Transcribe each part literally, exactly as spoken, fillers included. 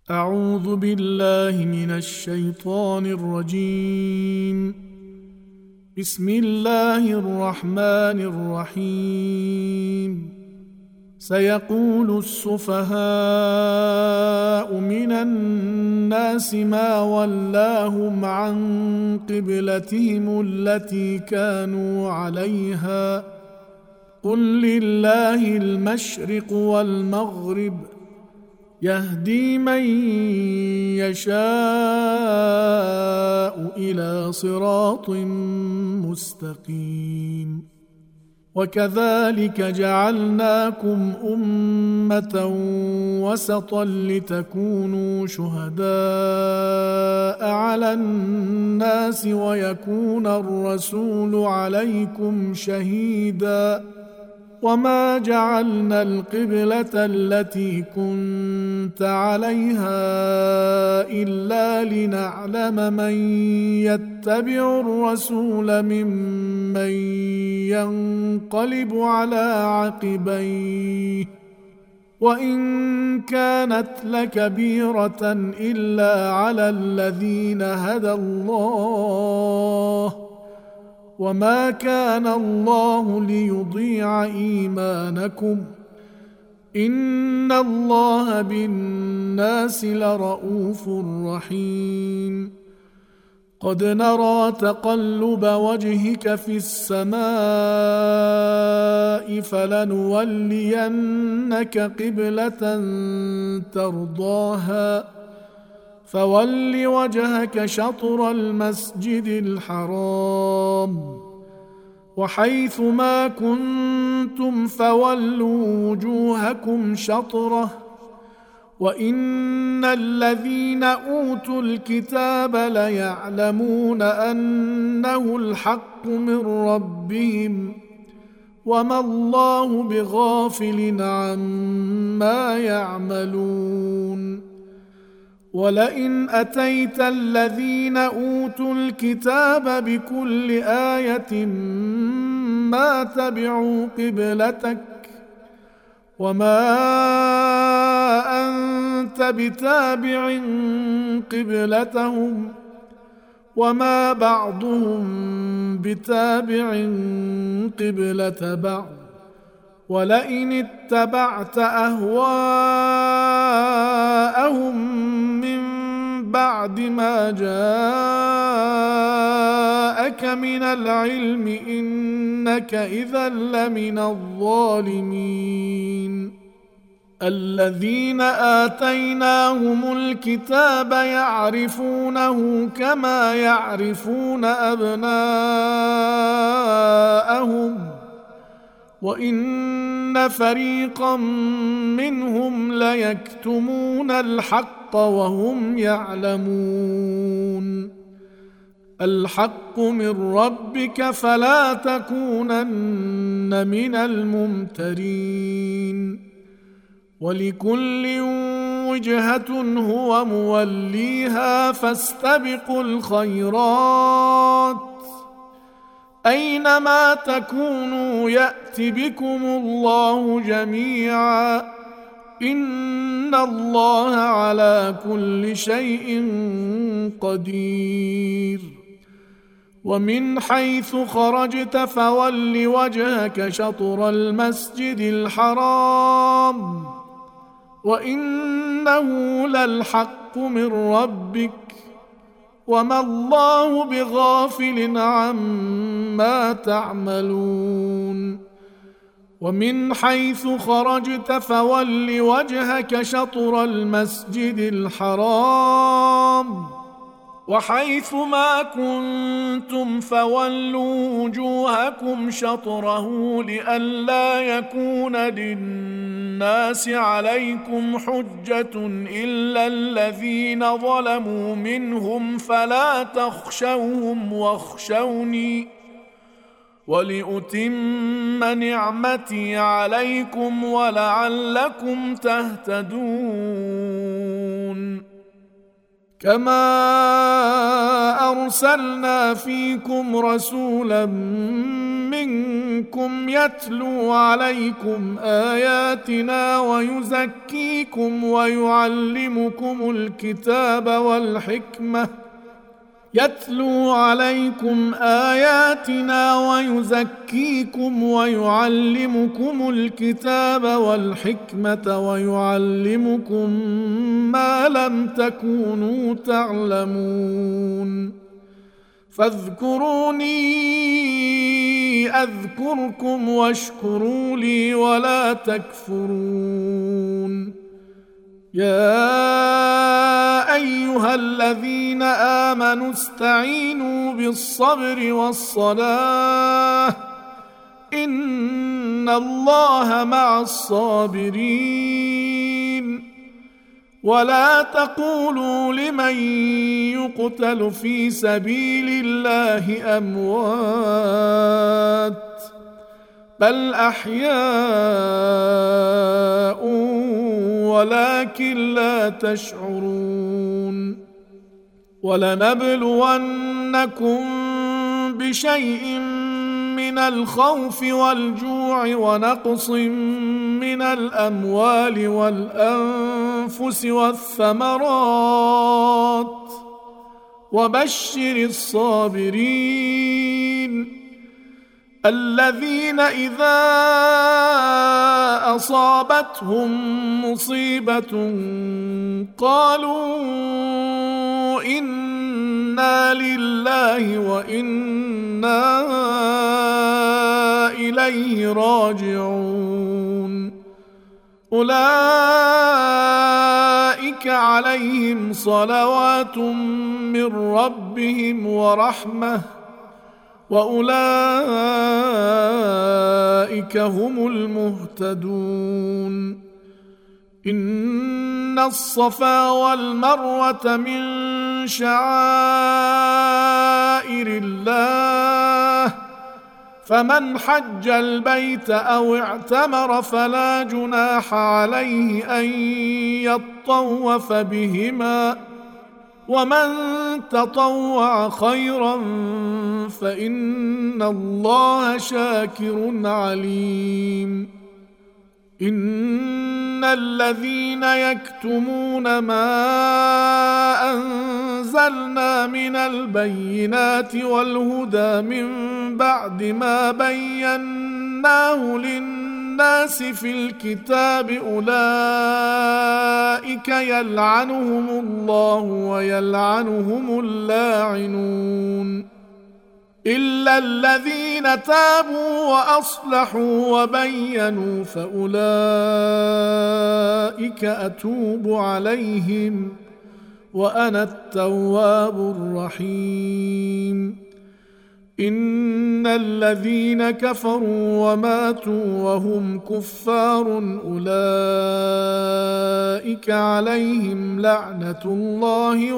أعوذ بالله من الشيطان الرجيم. بسم الله الرحمن الرحيم. سيقول السفهاء من الناس ما ولاهم عن قبلتهم التي كانوا عليها قل لله المشرق والمغرب يهدي من يشاء إلى صراط مستقيم. وكذلك جعلناكم أمة وسطا لتكونوا شهداء على الناس ويكون الرسول عليكم شهيدا. وما جعلنا القبلة التي كنت عليها إلا لنعلم من يتبع الرسول ممن ينقلب على عقبيه وإن كانت لكبيرة إلا على الذين هدى الله وما كان الله ليضيع إيمانكم إن الله بالناس لرؤوف رحيم. قد نرى تقلب وجهك في السماء فلنولينك قبلة ترضاها فول وجهك شطر المسجد الحرام وحيث ما كنتم فولوا وجوهكم شطره وإن الذين أوتوا الكتاب ليعلمون أنه الحق من ربهم وما الله بغافل عما يعملون. ولئن أتيت الذين أوتوا الكتاب بكل آية ما تبعوا قبلتك وما أنت بتابع قبلتهم وما بعضهم بتابع قبلة بعض ولئن اتبعت أهواءهم من بعد ما جاءك من العلم إنك إذا لمن الظالمين. الذين آتيناهم الكتاب يعرفونه كما يعرفون أبناءهم وإن فريقا منهم ليكتمون الحق وهم يعلمون. الحق من ربك فلا تكونن من الممترين. ولكل وجهة هو موليها فاستبقوا الخيرات أينما تكونوا يأت بكم الله جميعا إن الله على كل شيء قدير. ومن حيث خرجت فول وجهك شطر المسجد الحرام وإنه للحق من ربك وما الله بغافل عما تعملون. ومن حيث خرجت فول وجهك شطر المسجد الحرام وحيث ما كنتم فولوا وجوهكم شطره لئلا يكون للناس عليكم حجة إلا الذين ظلموا منهم فلا تخشوهم واخشوني ولأتم نعمتي عليكم ولعلكم تهتدون. كما أرسلنا فيكم رسولا منكم يتلو عليكم آياتنا ويزكيكم ويعلمكم الكتاب والحكمة يتلو عليكم آياتنا ويزكيكم ويعلمكم الكتاب والحكمة ويعلمكم ما لم تكونوا تعلمون فاذكروني أذكركم واشكروا لي ولا تكفرون يا أيها الذين آمنوا استعينوا بالصبر والصلاة إن الله مع الصابرين ولا تقولوا لمن يقتل في سبيل الله أموات بل أحياء ولكن لا تشعرون ولنبلونكم بشيء من الخوف والجوع ونقص من الأموال والأنفس والثمرات وبشر الصابرين الذين إذا أصابتهم مصيبة قالوا إنا لله وإنا إليه راجعون أولئك عليهم صلوات من ربهم ورحمة وأولئك هم المهتدون إن الصفا والمروة من شعائر الله فمن حج البيت أو اعتمر فلا جناح عليه أن يطوف بهما ومن تطوع خيرا فإن الله شاكر عليم إن الذين يكتمون ما أنزلنا من البينات والهدى من بعد ما بيناه للناس في الكتاب أولئك يلعنهم الله ويلعنهم اللاعنون إلا الذين تابوا وأصلحوا وبينوا فأولئك أتوب عليهم وأنا التواب الرحيم إن الذين كفروا وماتوا وهم كفار أولئك عليهم لعنة الله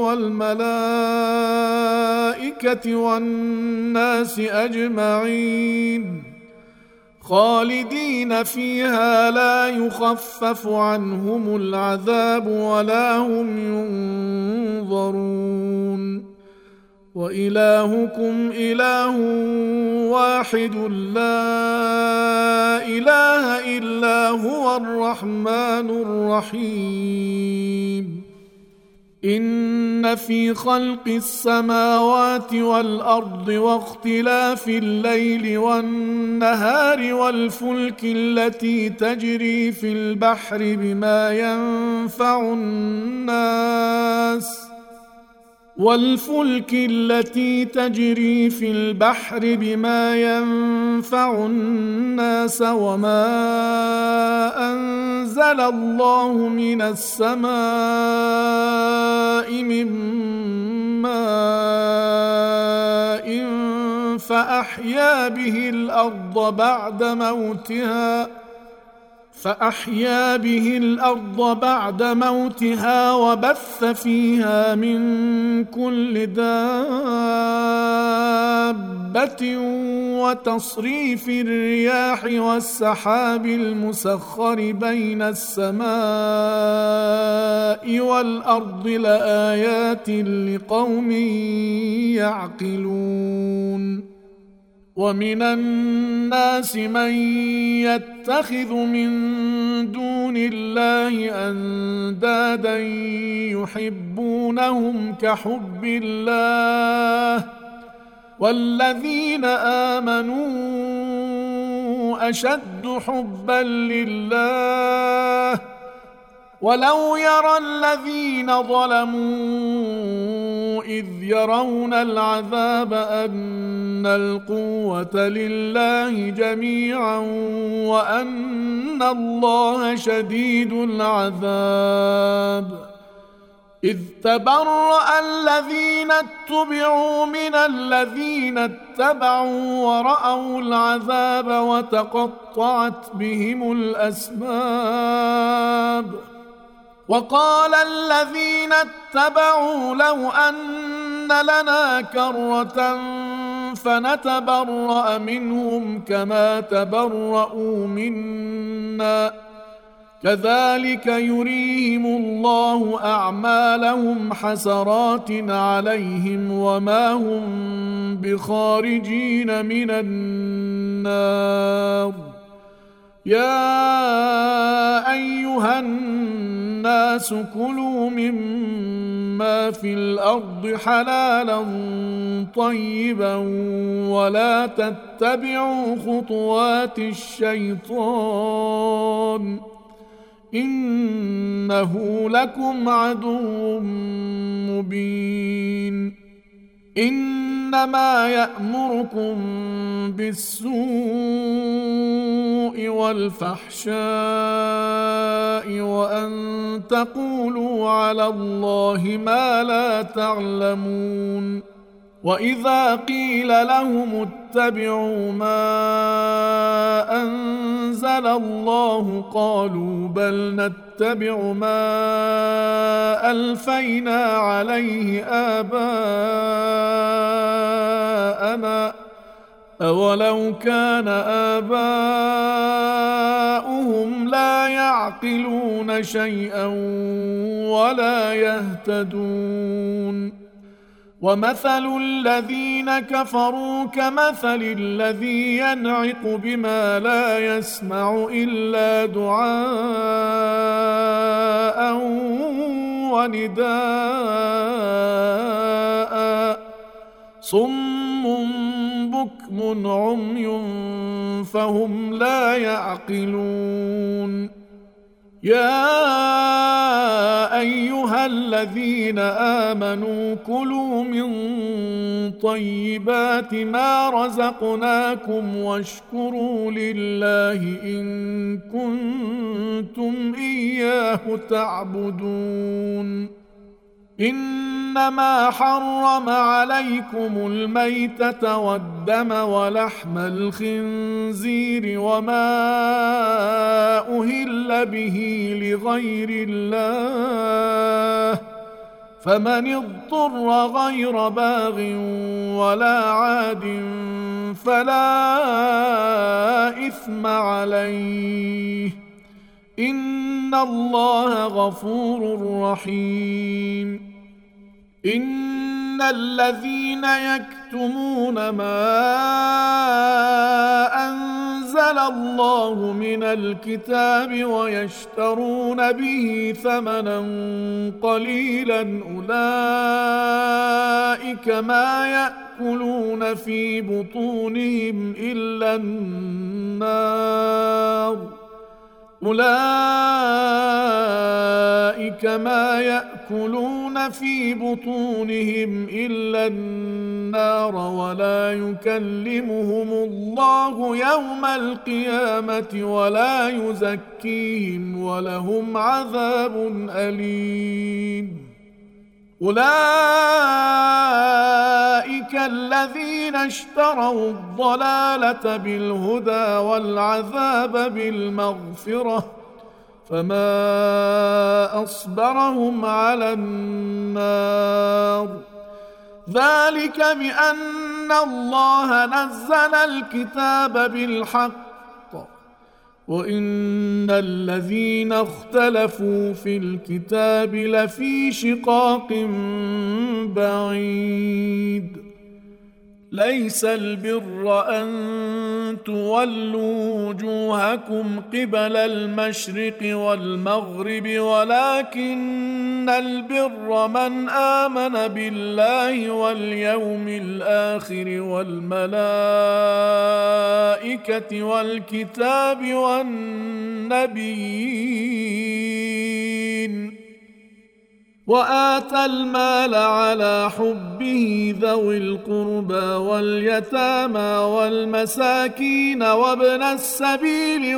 والملائكة والناس أجمعين خالدين فيها لا يخفف عنهم العذاب ولا هم ينظرون وإلهكم إله واحد لا إله إلا هو الرحمن الرحيم إن في خلق السماوات والأرض واختلاف الليل والنهار والفلك التي تجري في البحر بما ينفع الناس والفلك التي تجري في البحر بما ينفع الناس وما أنزل الله من السماء من ماء فأحيا به الأرض بعد موتها فأحيا به الأرض بعد موتها وبث فيها من كل دابة وتصريف الرياح والسحاب المسخر بين السماء والأرض لآيات لقوم يعقلون ومن الناس من يتخذ من دون الله أندادا يحبونهم كحب الله والذين آمنوا أشد حبا لله ولو يرى الذين ظلموا إذ يرون العذاب أن القوة لله جميعا وأن الله شديد العذاب إذ تبرأ الذين اتبعوا من الذين اتبعوا ورأوا العذاب وتقطعت بهم الأسباب وقال الذين اتبعوا لو أن لنا كرة فنتبرأ منهم كما تبرأوا منا كذلك يريهم الله أعمالهم حسرات عليهم وما هم بخارجين من النار يا أيها الناس كلوا مما في الأرض حلالا طيبا ولا تتبعوا خطوات الشيطان إنه لكم عدو مبين إنما يأمركم بالسوء والفحشاء وأن تقولوا على الله ما لا تعلمون وإذا قيل لهم اتبعوا ما أنزل الله قالوا بل نتبع ما ألفينا عليه آباءنا أولو كان آباؤهم لا يعقلون شيئا ولا يهتدون ومثل الذين كفروا كمثل الذي ينعق بما لا يسمع إلا دعاء ونداء صم بكم عمي فهم لا يعقلون يا أيها الذين آمنوا كلوا من طيبات ما رزقناكم واشكروا لله إن كنتم إياه تعبدون إنما حرم عليكم الميتة والدم ولحم الخنزير وما أهل به لغير الله فمن اضطر غير باغ ولا عاد فلا إثم عليه إن الله غفور رحيم إن الذين يكتمون ما أنزل الله من الكتاب ويشترون به ثمنا قليلا أولئك ما يأكلون في بطونهم إلا النار أولئك ما يأكلون في بطونهم إلا النار ولا يكلمهم الله يوم القيامة ولا يزكيهم ولهم عذاب أليم أولئك الذين اشتروا الضلالة بالهدى والعذاب بالمغفرة فما أصبرهم على النار ذلك بأن الله نزل الكتاب بالحق وإن الذين اختلفوا في الكتاب لفي شقاق بعيد ليس البر أن تولوا وجوهكم قبل المشرق والمغرب ولكن البر من آمن بالله واليوم الآخر والملائكة والكتاب والنبيين وآتى المال على حبه ذوي القربى واليتامى والمساكين وابن السبيل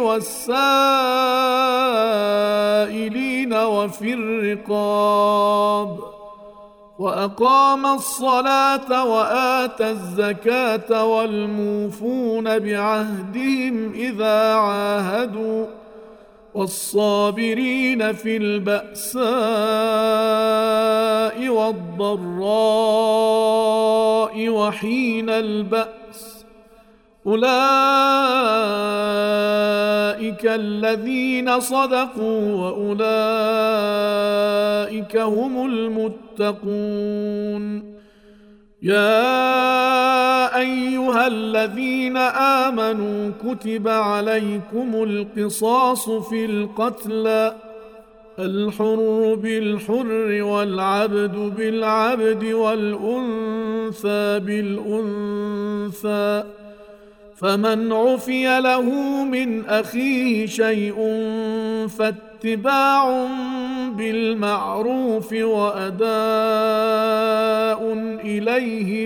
والسائلين وفي الرقاب وأقام الصلاة وآتى الزكاة والموفون بعهدهم إذا عاهدوا والصابرين في البأساء والضراء وحين البأس أولئك الذين صدقوا وأولئك هم المتقون يا أيها الذين آمنوا كتب عليكم القصاص في القتلى الحر بالحر والعبد بالعبد والأنثى بالأنثى فمن عفي له من أخيه شيء فاتباع بالمعروف وأداء إليه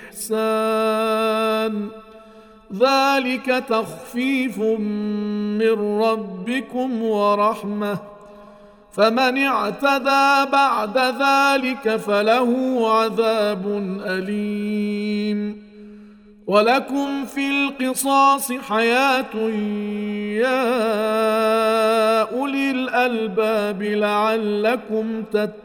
بإحسان ذلك تخفيف من ربكم ورحمة فمن اعتدى بعد ذلك فله عذاب أليم ولكم في القصاص حياة يا أولي الألباب لعلكم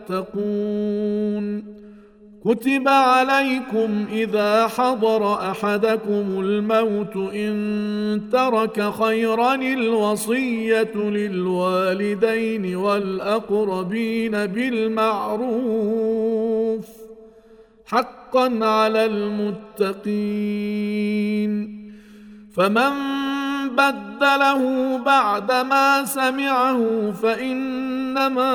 تتقون كتب عليكم إذا حضر أحدكم الموت إن ترك خيرا الوصية للوالدين والأقربين بالمعروف حقا على المتقين فمن بدله بعدما سمعه فإنما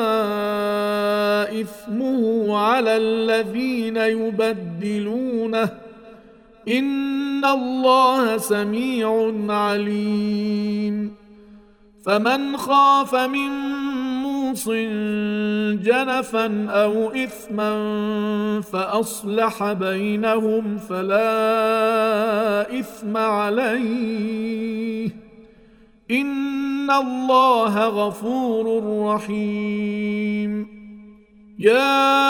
إثمه على الذين يبدلونه إن الله سميع عليم فمن خاف من موص جنفا أو إثما فأصلح بينهم فلا إثم عليه إن الله غفور رحيم يا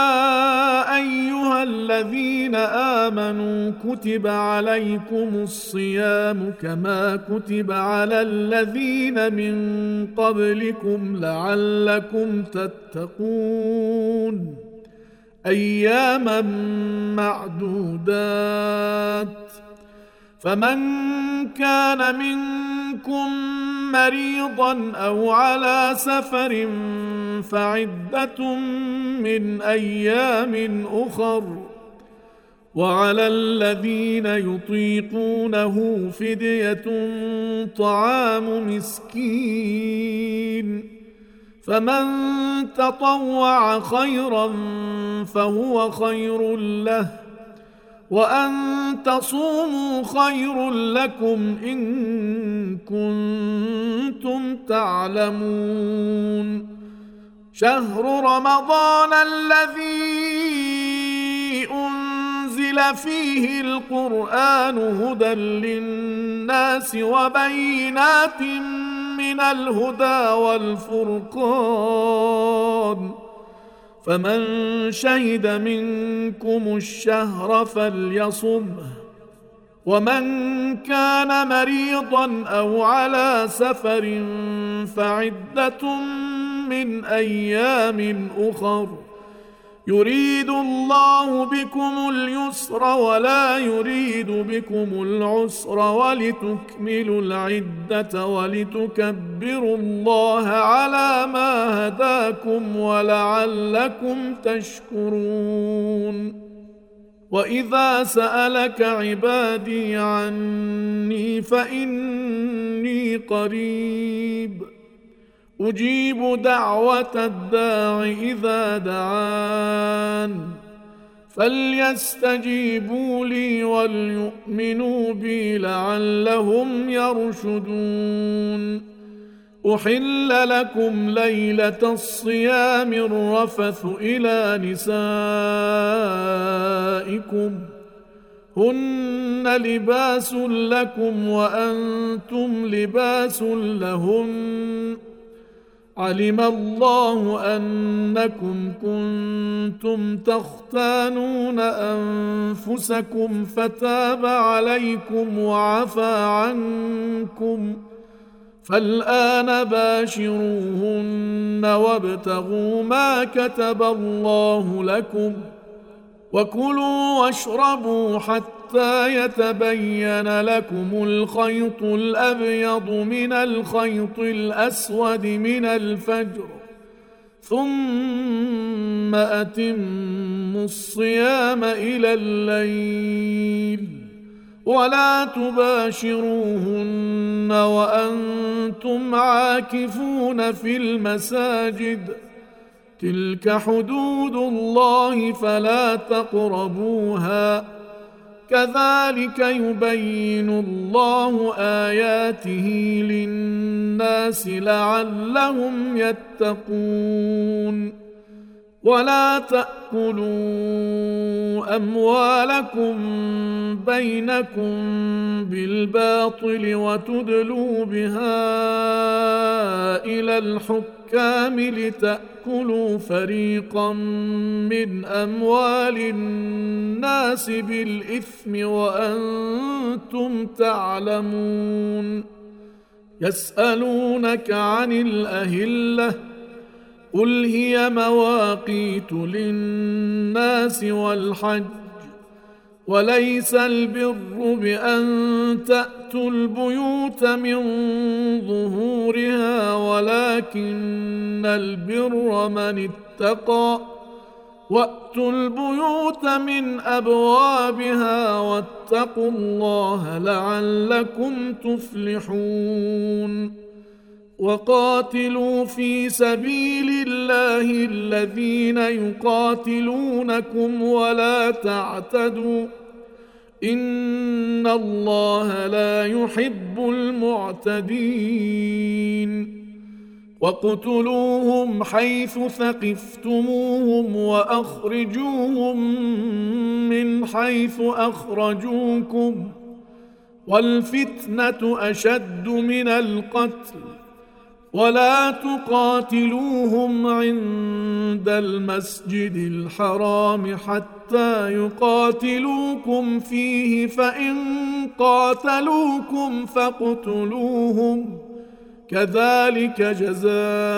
أيها الذين آمنوا كتب عليكم الصيام كما كتب على الذين من قبلكم لعلكم تتقون أياما معدودات فمن كان منكم مريضا أو على سفر فعدة من أيام أخر وعلى الذين يطيقونه فدية طعام مسكين فمن تطوع خيرا فهو خير له وأن تصوموا خير لكم إن كنتم تعلمون شهر رمضان الذي أنزل فيه القرآن هدى للناس وبينات من الهدى والفرقان فمن شهد منكم الشهر فليصمه ومن كان مريضا أو على سفر فعدة من أيام أخر يريد الله بكم اليسر ولا يريد بكم العسر ولتكملوا العدة ولتكبروا الله على ما هداكم ولعلكم تشكرون. وإذا سألك عبادي عني فإني قريب أجيب دعوة الداع إذا دعان فليستجيبوا لي وليؤمنوا بي لعلهم يرشدون. أحل لكم ليلة الصيام الرفث إلى نسائكم هن لباس لكم وأنتم لباس لهن علم الله أنكم كنتم تختانون أنفسكم فتاب عليكم وعفى عنكم فالآن باشروهن وابتغوا ما كتب الله لكم وكلوا واشربوا حتى يتبين لكم الخيط الأبيض من الخيط الأسود من الفجر ثم أتموا الصيام إلى الليل ولا تباشروهن وأنتم عاكفون في المساجد تلك حدود الله فلا تقربوها كذلك يبين الله آياته للناس لعلهم يتقون. ولا تأكلوا أموالكم بينكم بالباطل وتدلوا بها إلى الحكام لتأكلوا فريقا من أموال الناس بالإثم وأنتم تعلمون. يسألونك عن الأهلة قل هي مواقيت للناس والحج وليس البر بأن تأتوا البيوت من ظهورها ولكن البر من اتقى وأتوا البيوت من أبوابها واتقوا الله لعلكم تفلحون. وقاتلوا في سبيل الله الذين يقاتلونكم ولا تعتدوا إن الله لا يحب المعتدين. واقتلوهم حيث ثقفتموهم وأخرجوهم من حيث أخرجوكم والفتنة أشد من القتل ولا تقاتلوهم عند المسجد الحرام حتى يقاتلوكم فيه فإن قاتلوكم فاقتلوهم كذلك جزاء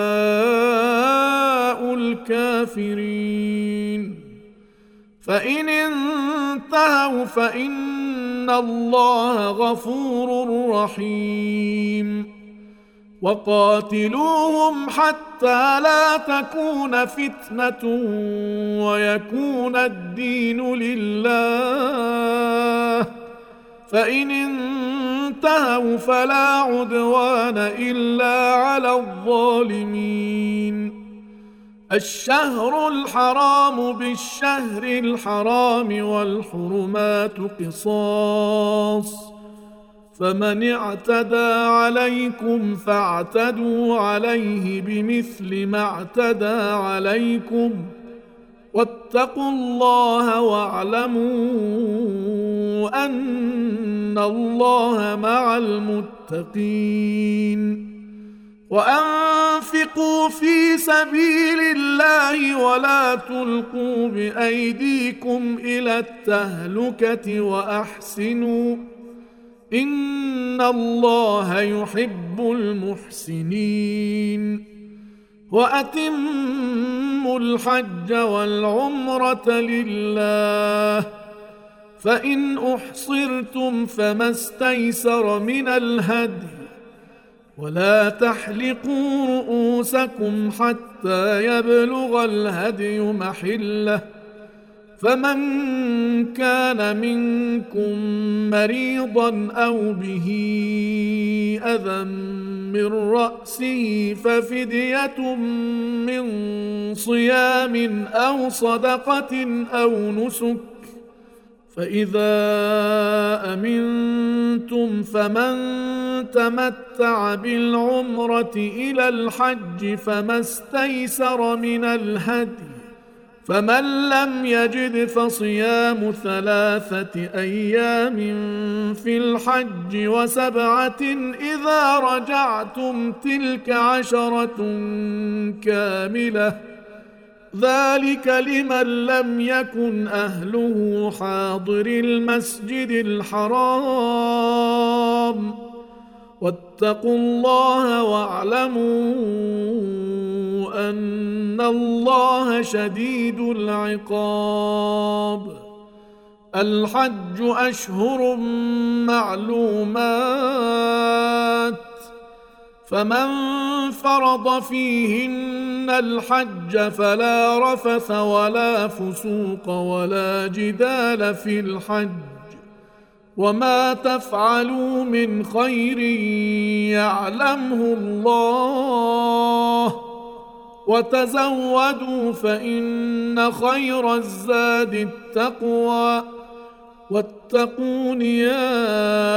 الكافرين. فإن انتهوا فإن الله غفور رحيم. وقاتلوهم حتى لا تكون فتنة ويكون الدين لله فإن انتهوا فلا عدوان إلا على الظالمين. الشهر الحرام بالشهر الحرام والحرمات قصاص فمن اعتدى عليكم فاعتدوا عليه بمثل ما اعتدى عليكم واتقوا الله واعلموا أن الله مع المتقين. وأنفقوا في سبيل الله ولا تلقوا بأيديكم إلى التهلكة وأحسنوا إن الله يحب المحسنين. وأتموا الحج والعمرة لله، فإن أحصرتم فما استيسر من الهدي، ولا تحلقوا رؤوسكم حتى يبلغ الهدي محله، فمن كان منكم مريضا أو به أذى من رأسه ففدية من صيام أو صدقة أو نسك، فإذا أمنتم فمن تمتع بالعمرة إلى الحج فما استيسر من الهدي، فمن لم يجد فصيام ثلاثة أيام في الحج وسبعة إذا رجعتم تلك عشرة كاملة، ذلك لمن لم يكن أهله حاضر المسجد الحرام، واتقوا الله واعلموا أن الله شديد العقاب. الحج أشهر معلومات، فمن فرض فيهن الحج فلا رفث ولا فسوق ولا جدال في الحج، وما تفعلوا من خير يعلمه الله، وتزودوا فإن خير الزاد التقوى، واتقون يا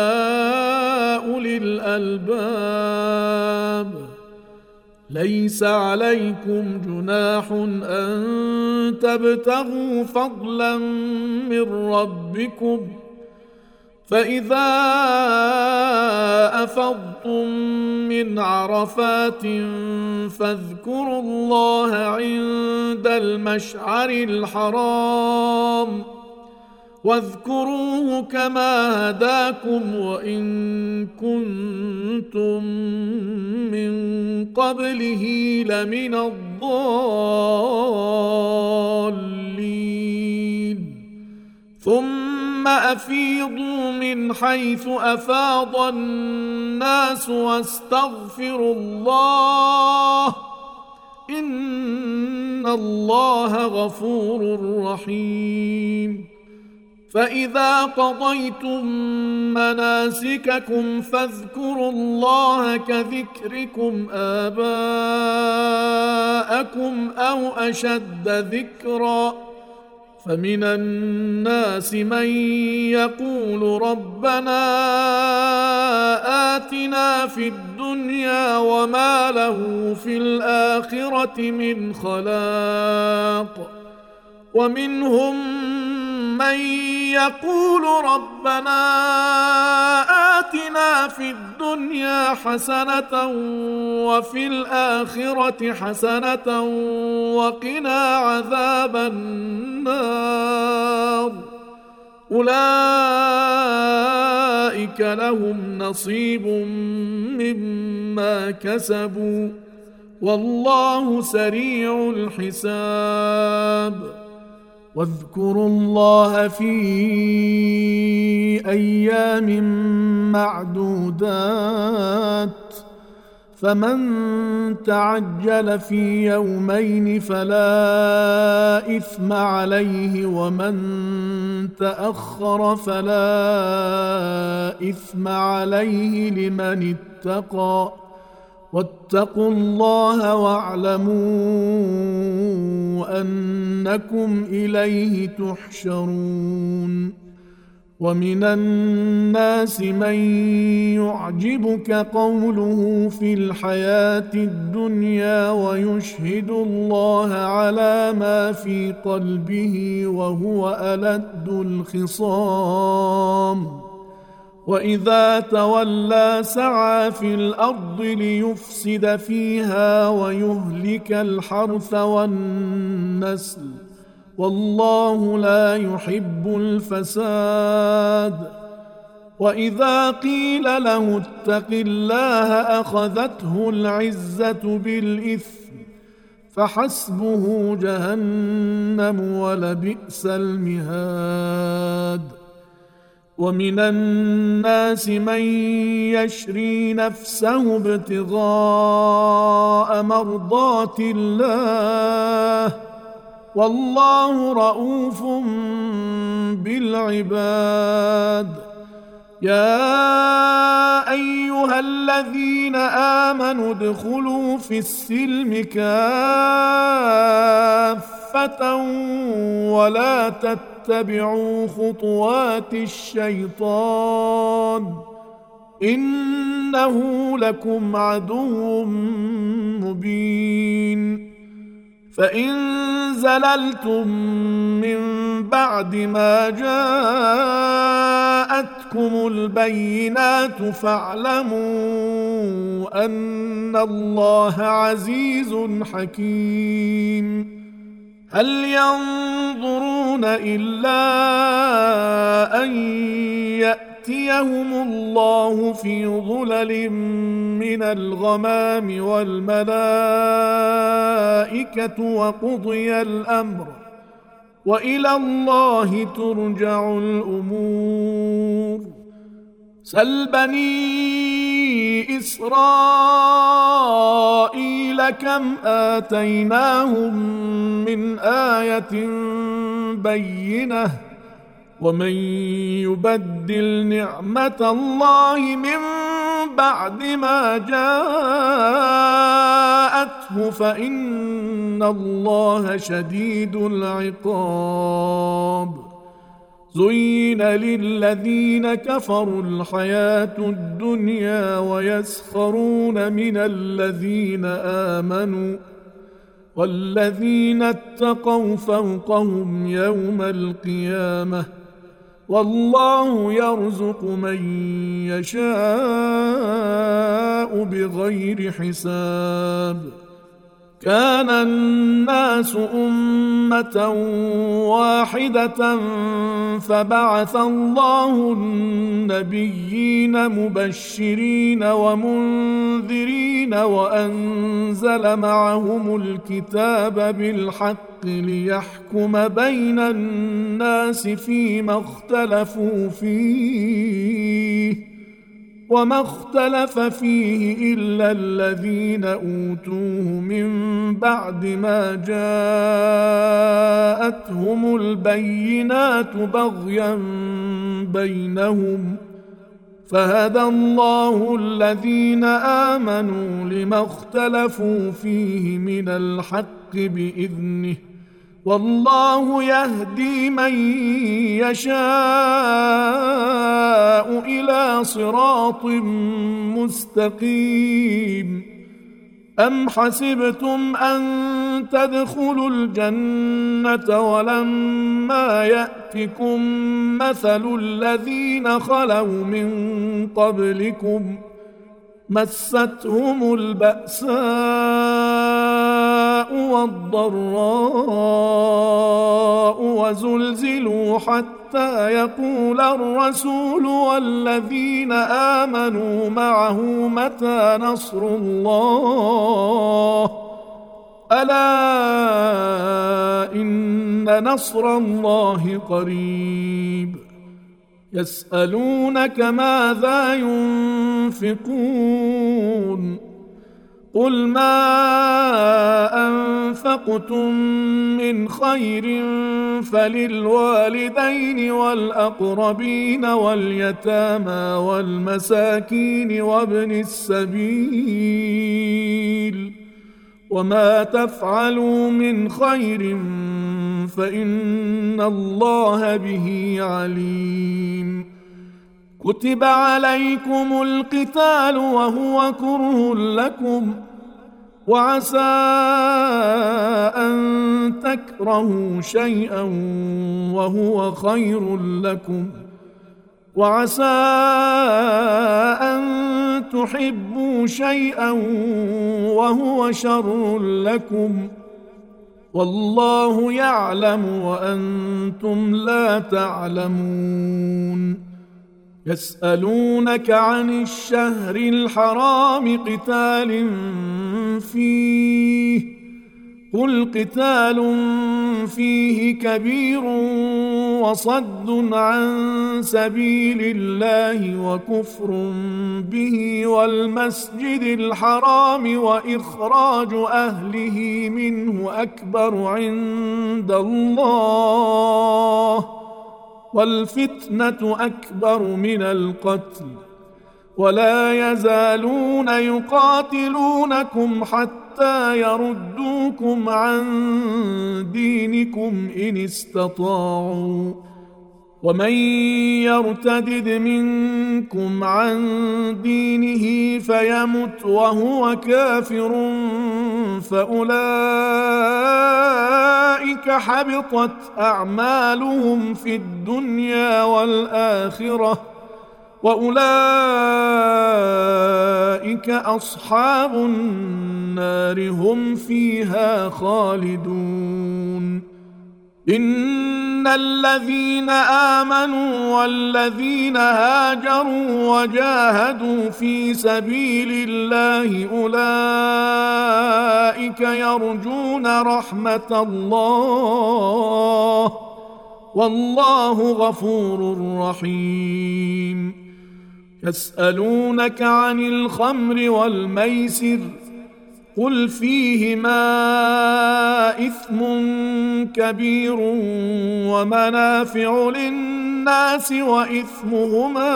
أولي الألباب. ليس عليكم جناح أن تبتغوا فضلا من ربكم، فإذا أفضتم من عرفات فاذكروا الله عند المشعر الحرام، واذكروه كما هداكم وإن كنتم من قبله لمن الضالين. ثم أفيضوا من حيث أفاض الناس واستغفروا الله، إن الله غفور رحيم. فإذا قضيتم مناسككم فاذكروا الله كذكركم آباءكم أو أشد ذكرا، فمن الناس من يقول ربنا آتنا في الدنيا وما له في الآخرة من خلاق، ومنهم من يقول ربنا آتنا في الدنيا حسنة وفي الآخرة حسنة وقنا عذاب النار، أولئك لهم نصيب مما كسبوا والله سريع الحساب. واذكروا الله في أيام معدودات، فمن تعجل في يومين فلا إثم عليه، ومن تأخر فلا إثم عليه لمن اتقى، واتقوا الله واعلموا أنكم إليه تحشرون. ومن الناس من يعجبك قوله في الحياة الدنيا ويشهد الله على ما في قلبه وهو ألد الخصام، وإذا تولى سعى في الأرض ليفسد فيها ويهلك الحرث والنسل، والله لا يحب الفساد. وإذا قيل له اتق الله أخذته العزة بالإثم، فحسبه جهنم ولبئس المهاد. ومن الناس من يشري نفسه ابتغاء مرضات الله والله رؤوف بالعباد. يا أيها الذين آمنوا ادخلوا في السلم كافة ولا تتبعوا خطوات الشيطان إنه لكم عدو مبين. فإن زللتم من بعد ما جاءتكم البينات فاعلموا أن الله عزيز حكيم. هل ينظرون إلا أن يأتيهم الله في ظلل من الغمام والملائكة وقضي الأمر وإلى الله ترجع الأمور. سل بني إسرائيل كم آتيناهم من آية بينة ومن يبدل نعمة الله من بعد ما جاءته فإن الله شديد العقاب. زين للذين كفروا الحياة الدنيا ويسخرون من الذين آمنوا والذين اتقوا فوقهم يوم القيامة والله يرزق من يشاء بغير حساب. كان الناس أمة واحدة فبعث الله النبيين مبشرين ومنذرين وأنزل معهم الكتاب بالحق ليحكم بين الناس فيما اختلفوا فيه وما اختلف فيه إلا الذين أوتوه من بعد ما جاءتهم البينات بغيا بينهم فهدى الله الذين آمنوا لما اختلفوا فيه من الحق بإذنه والله يهدي من يشاء إلى صراط مستقيم. أم حسبتم أن تدخلوا الجنة ولما يأتكم مثل الذين خلوا من قبلكم مستهم البأساء والضراء وزلزلوا حتى يقول الرسول والذين آمنوا معه متى نصر الله ألا إن نصر الله قريب. يسألونك ماذا ينفقون قل ما أنفقتم من خير فللوالدين والأقربين واليتامى والمساكين وابن السبيل وما تفعلوا من خير فإن الله به عليم. كتب عليكم القتال وهو كره لكم وعسى أن تكرهوا شيئا وهو خير لكم وعسى أن تحبوا شيئا وهو شر لكم والله يعلم وأنتم لا تعلمون. يسألونك عن الشهر الحرام قتال فيه قل قتال فيه كبير وصد عن سبيل الله وكفر به والمسجد الحرام وإخراج أهله منه أكبر عند الله والفتنة أكبر من القتل ولا يزالون يقاتلونكم حتى يردوكم عن دينكم إن استطاعوا ومن يرتدد منكم عن دينه فيمت وهو كافر فأولئك حبطت أعمالهم في الدنيا والآخرة وأولئك أصحاب النار هم فيها خالدون إن الذين آمنوا والذين هاجروا وجاهدوا في سبيل الله أولئك يرجون رحمة الله والله غفور رحيم يسألونك عن الخمر والميسر قل فيهما إثم كبير ومنافع للناس وإثمهما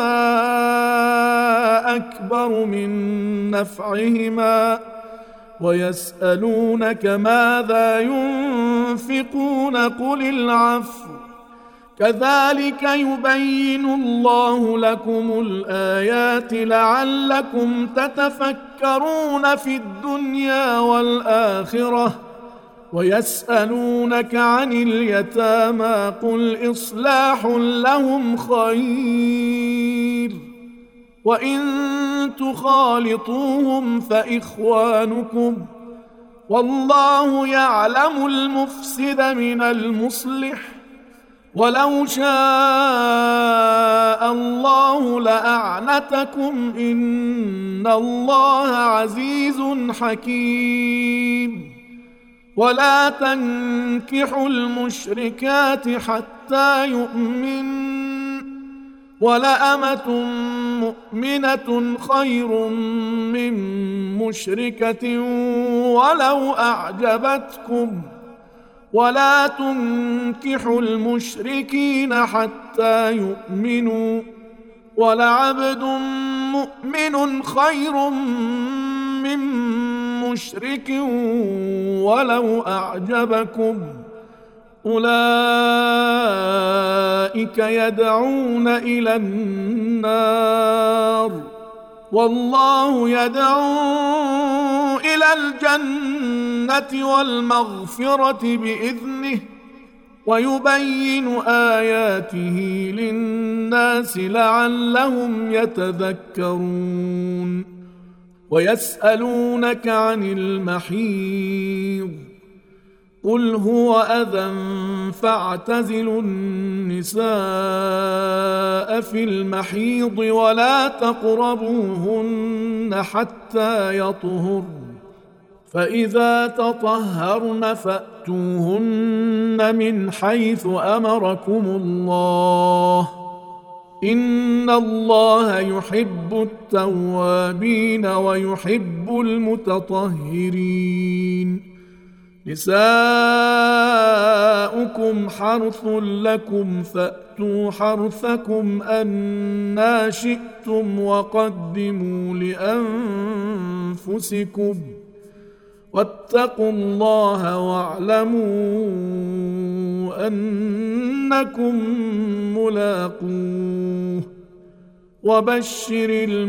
أكبر من نفعهما ويسألونك ماذا ينفقون قل العفو كذلك يبين الله لكم الآيات لعلكم تتفكرون في الدنيا والآخرة ويسألونك عن اليتامى قل إصلاح لهم خير وإن تخالطوهم فإخوانكم والله يعلم المفسد من المصلح ولو شاء الله لأعنتكم إن الله عزيز حكيم ولا تنكحوا المشركات حتى يؤمن ولأمة مؤمنة خير من مشركة ولو أعجبتكم ولا تنكحوا المشركين حتى يؤمنوا ولعبد مؤمن خير من مشرك ولو أعجبكم أولئك يدعون إلى النار والله يدعو إلى الجنة والمغفرة بإذنه ويبين آياته للناس لعلهم يتذكرون ويسألونك عن المحيض قل هو أذى فاعتزلوا النساء في المحيض ولا تقربوهن حتى يطهرن فإذا تطهرن فأتوهن من حيث أمركم الله إن الله يحب التوابين ويحب المتطهرين نساؤكم حرث لكم فأتوا حرثكم أنى شئتم وقدموا لأنفسكم واتقوا الله واعلموا أنكم ملاقوه وبشر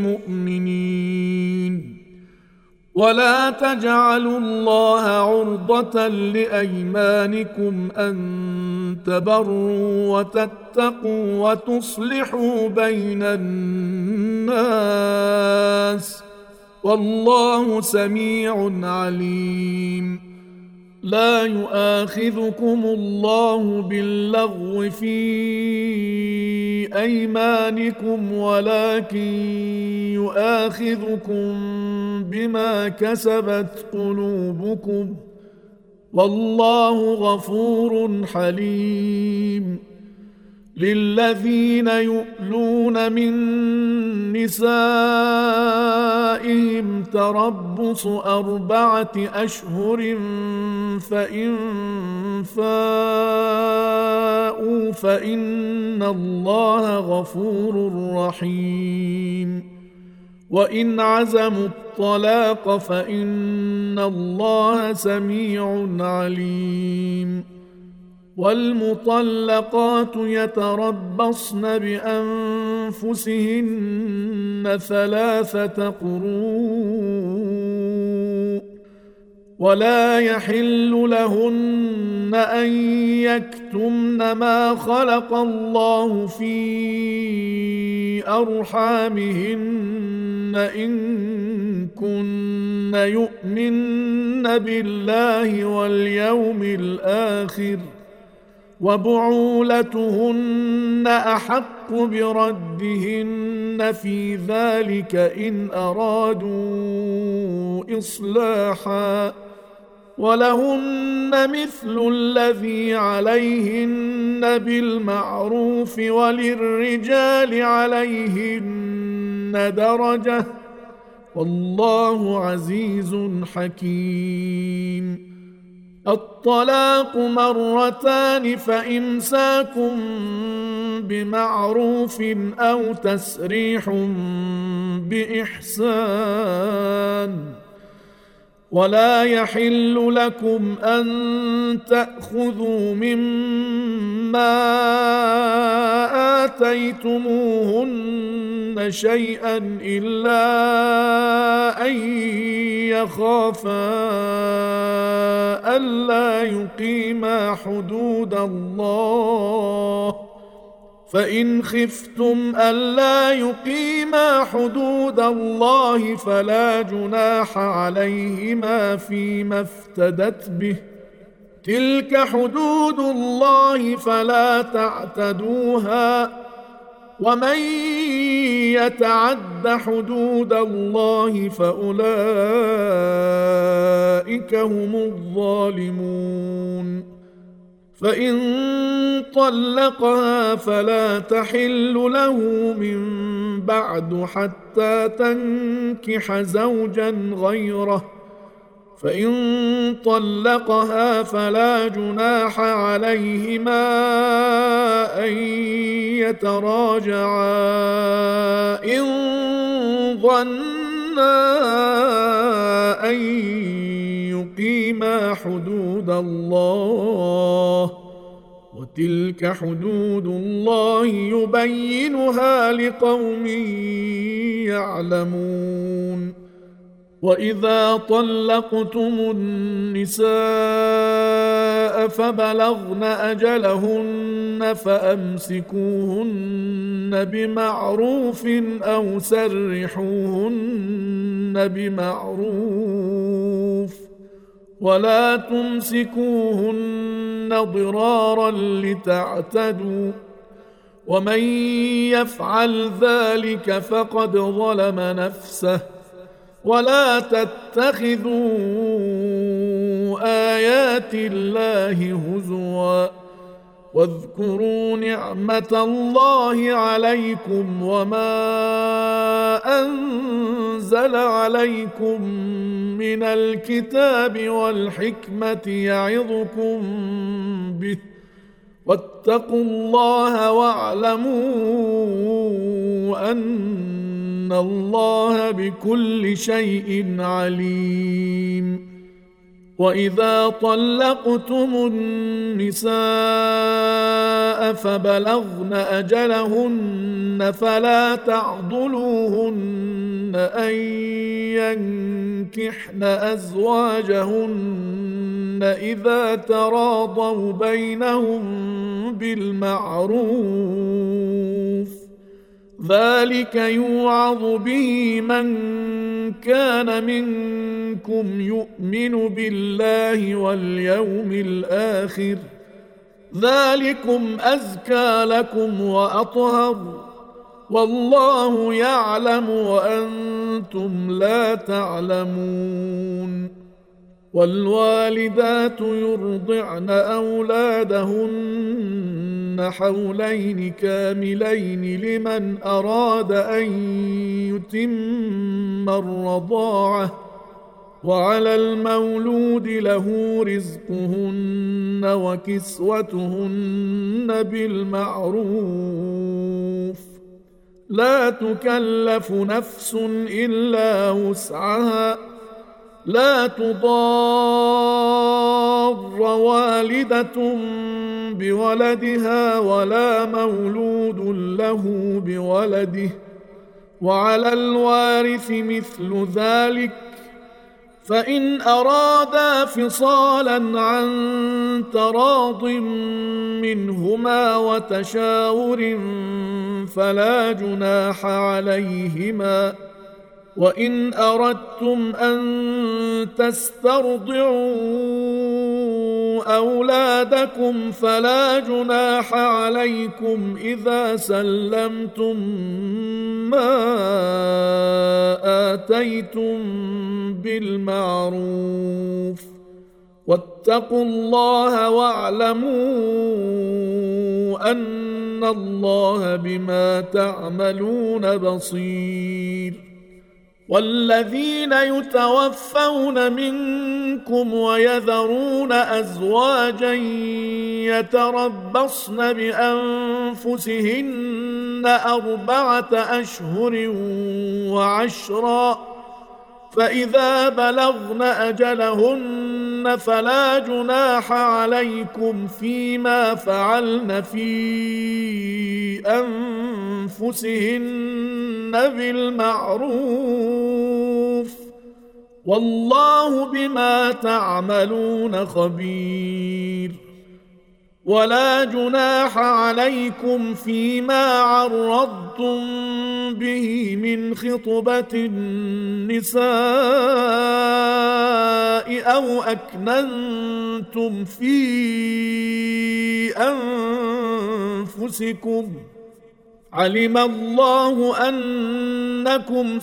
المؤمنين ولا تجعلوا الله عرضة لأيمانكم أن تبروا وتتقوا وتصلحوا بين الناس والله سميع عليم لا يؤاخذكم الله باللغو في أيمانكم ولكن يؤاخذكم بما كسبت قلوبكم والله غفور حليم. للذين يؤلون من نسائهم تربص أربعة أشهر فإن فاءوا فإن الله غفور رحيم. وإن عزموا الطلاق فإن الله سميع عليم. والمطلقات يتربصن بأنفسهن ثلاثة قروء ولا يحل لهن أن يكتمن ما خلق الله في أرحامهن إن كن يؤمن بالله واليوم الآخر وبعولتهن أحق بردهن في ذلك إن أرادوا إصلاحا ولهن مثل الذي عليهن بالمعروف وللرجال عليهن درجة والله عزيز حكيم. الطلاق مرتان فإمساك بمعروف أو تسريح بإحسان ولا يحل لكم أن تأخذوا مما آتيتموهن شيئا إلا أن يخافا ألا يقيما حدود الله فإن خفتم ألا يقيما حدود الله فلا جناح عليهما فيما افتدت به تلك حدود الله فلا تعتدوها ومن يتعد حدود الله فأولئك هم الظالمون. فإن طلقها فلا تحل له من بعد حتى تنكح زوجا غيره فإن طلقها فلا جناح عليهما أن يتراجعا إن ظنا أن يقيما حدود الله وتلك حدود الله يبينها لقوم يعلمون. وإذا طلقتم النساء فبلغن أجلهن فأمسكوهن بمعروف أو سرحوهن بمعروف ولا تمسكوهن ضرارا لتعتدوا ومن يفعل ذلك فقد ظلم نفسه ولا تتخذوا آيات الله هزوا واذكروا نعمة الله عليكم وما أنزل عليكم من الكتاب والحكمة يعظكم به واتقوا الله واعلموا أن الله بكل شيء عليم. وإذا طلقتم النساء فبلغن أجلهن فلا تعضلوهن أن ينكحن أزواجهن إذا تراضوا بينهم بالمعروف ذلك يوعظ به من كان منكم يؤمن بالله واليوم الآخر ذلكم أزكى لكم وأطهر والله يعلم وأنتم لا تعلمون. والوالدات يرضعن أولادهن حولين كاملين لمن أراد أن يتم الرضاعة، وعلى المولود له رزقهن وكسوتهن بالمعروف، لا تكلف نفس إلا وسعها، لا تضار والدة بولدها ولا مولود له بولده، وعلى الوارث مثل ذلك، فإن أرادا فصالا عن تراض منهما وتشاور فلا جناح عليهما، وإن أردتم أن تسترضعوا أولادكم فلا جناح عليكم إذا سلمتم ما آتيتم بالمعروف، واتقوا الله واعلموا أن الله بما تعملون بصير. والذين يتوفون منكم ويذرون أزواجا يتربصن بأنفسهن أربعة أشهر وعشرا، فإذا بلغن أجلهن فلا جناح عليكم فيما فعلن في أنفسهن بالمعروف، والله بما تعملون خبير. ولا جناح عليكم فيما عرضتم به من خطبة النساء أو أكننتم في أنفسكم، علم الله أنكم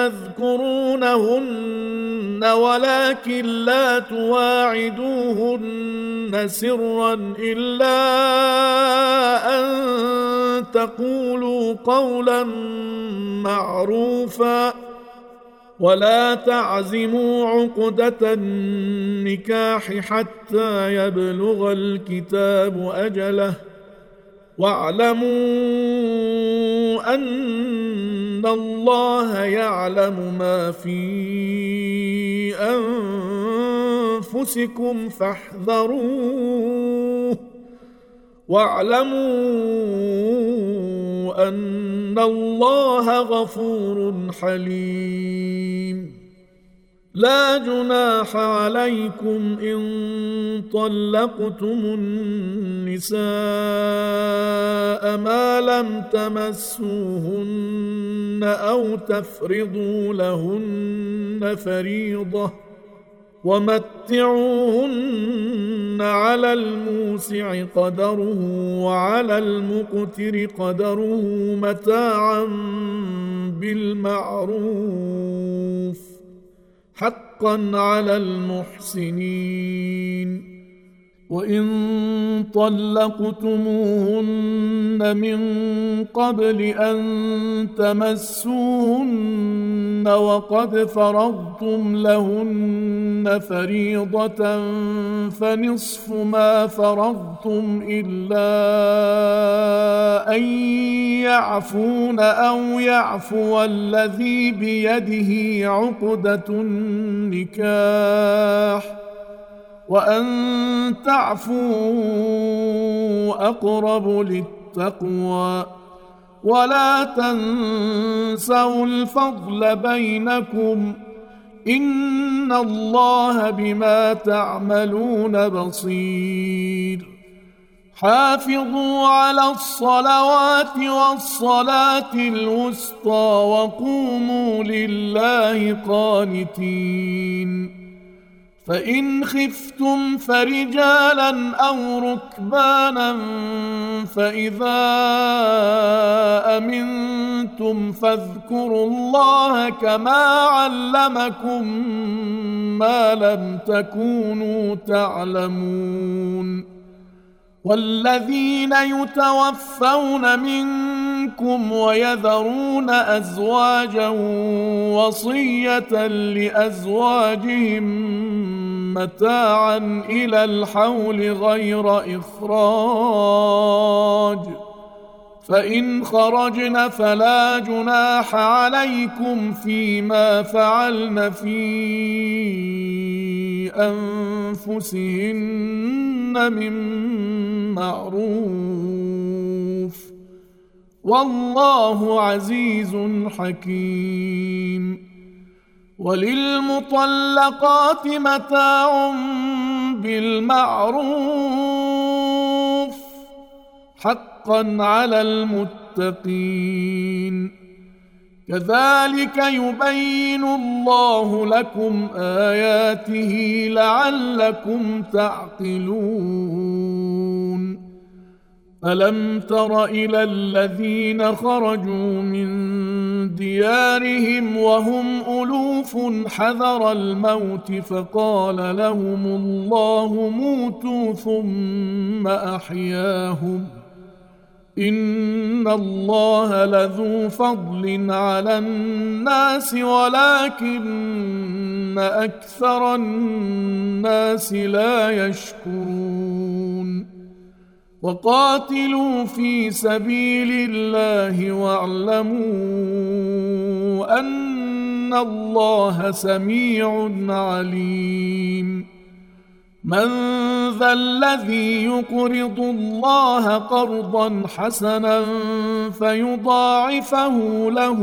ستذكرونهن ولكن لا تواعدوهن سرا إلا أن تقولوا قولا معروفا، ولا تعزموا عقدة النكاح حتى يبلغ الكتاب أجله، واعلموا أن الله يعلم ما في أنفسكم فاحذروه، واعلموا أن الله غفور حليم. لا جناح عليكم إن طلقتم النساء ما لم تمسوهن أو تفرضوا لهن فريضة، ومتعوهن على الموسع قدره وعلى المقتر قدره متاعا بالمعروف، حقا على المحسنين. وإن طلقتموهن من قبل أن تمسوهن وقد فرضتم لهن فريضة فنصف ما فرضتم إلا أن يعفون أو يعفو الذي بيده عقدة النكاح، وأن تعفوا أقرب للتقوى، ولا تنسوا الفضل بينكم، إن الله بما تعملون بصير. حافظوا على الصلوات والصلاة الوسطى وقوموا لله قانتين، فإن خفتم فرجالا أو ركبانا فإذا أمنتم فاذكروا الله كما علمكم ما لم تكونوا تعلمون. والذين يتوفون منكم ويذرون أزواجا وصية لأزواجهم متاعا إلى الحول غير إخراج، فإن خرجن فلا جناح عليكم فيما فعلن في أنفسهن من معروف، والله عزيز حكيم. وللمطلقات متاع بالمعروف حقا على المتقين، كذلك يبين الله لكم آياته لعلكم تعقلون. ألم تر إلى الذين خرجوا من ديارهم وهم ألوف حذر الموت فقال لهم الله موتوا ثم أحياهم، إن الله لذو فضل على الناس ولكن أكثر الناس لا يشكرون. وقاتلوا في سبيل الله واعلموا أن الله سميع عليم. من ذا الذي يقرض الله قرضا حسنا فيضاعفه له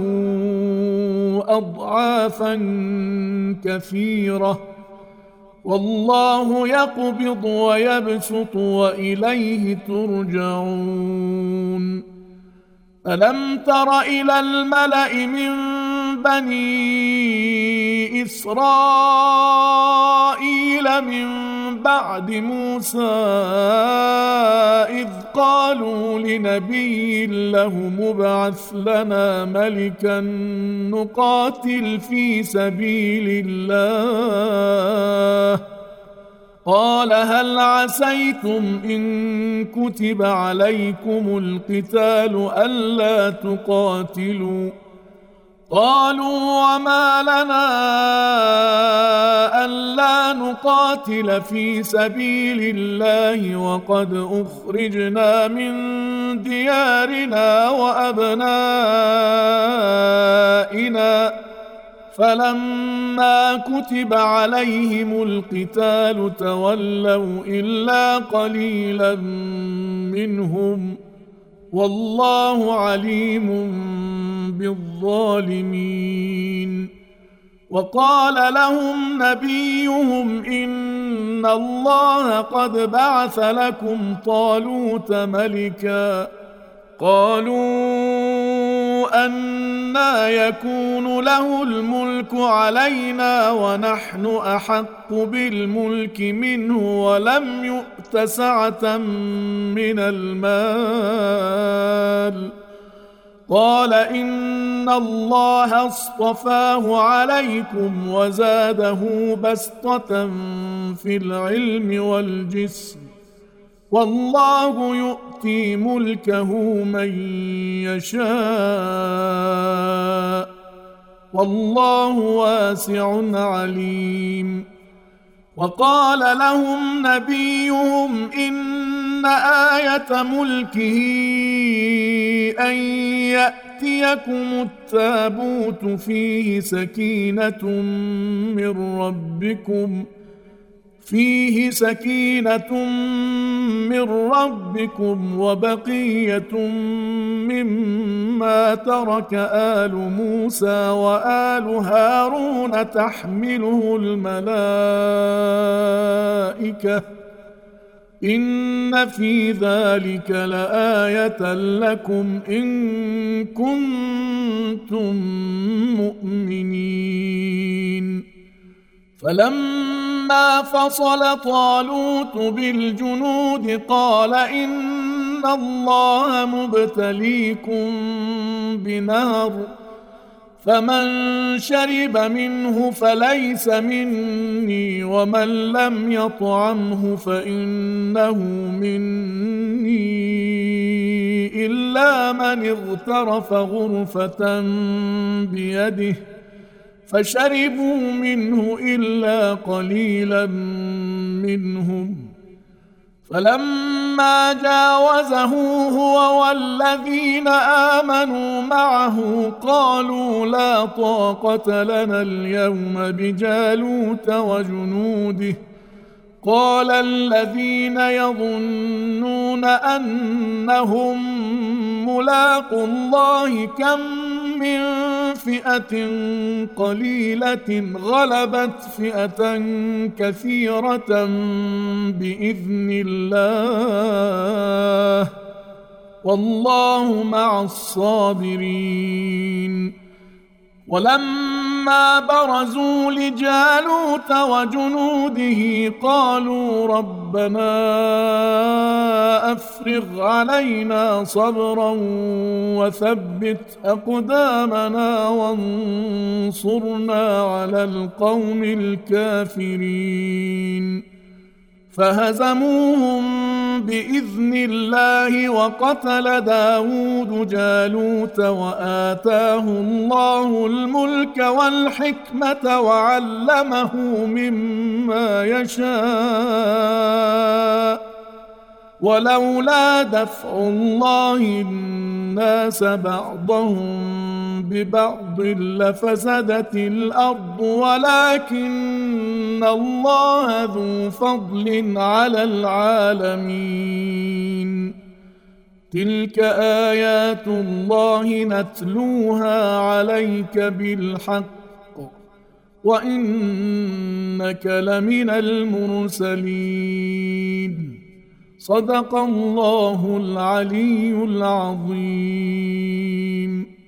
أضعافا كثيرة، والله يقبض ويبسط وإليه ترجعون. ألم تر إلى الملأ من بني إسرائيل من بعد موسى إذ قالوا لنبي له مبعث لنا ملكا نقاتل في سبيل الله، قال هل عسيتم إن كتب عليكم القتال ألا تقاتلوا؟ قالوا وما لنا ألا نقاتل في سبيل الله وقد أخرجنا من ديارنا وأبنائنا، فلما كتب عليهم القتال تولوا إلا قليلا منهم، والله عليم بالظالمين. وقال لهم نبيهم إن الله قد بعث لكم طالوت ملكا، قالوا أنى يكون له الملك علينا ونحن أحق بالملك منه ولم يؤت سعة من المال، قال إن الله اصطفاه عليكم وزاده بسطة في العلم والجسم، والله يؤتي ملكه من يشاء، والله واسع عليم. وقال لهم نبيهم إن آية ملكه أن يأتيكم التابوت فيه سكينة من ربكم فيه سكينة من ربكم وبقية مما ترك آل موسى وآل هارون تحمله الملائكة، إن في ذلك لآية لكم إن كنتم مؤمنين. فلما فصل طالوت بالجنود قال إن الله مبتليكم بنار فمن شرب منه فليس مني ومن لم يطعمه فإنه مني إلا من اغترف غرفة بيده فشربوا منه إلا قليلا منهم فلما جاوزه هو والذين آمنوا معه قالوا لا طاقة لنا اليوم بجالوت وجنوده قال الذين يظنون أنهم ملاقو الله كم من فئة قليلة غلبت فئة كثيرة بإذن الله والله مع الصابرين ولما برزوا لجالوت وجنوده قالوا ربنا أفرغ علينا صبرا وثبت أقدامنا وانصرنا على القوم الكافرين فهزموهم بإذن الله وقتل داود جالوت وآتاه الله الملك والحكمة وعلمه مما يشاء ولولا دفع الله الناس بعضهم ببعض لفسدت الأرض ولكن الله ذو فضل على العالمين تلك آيات الله نتلوها عليك بالحق وإنك لمن المرسلين صدق الله العلي العظيم.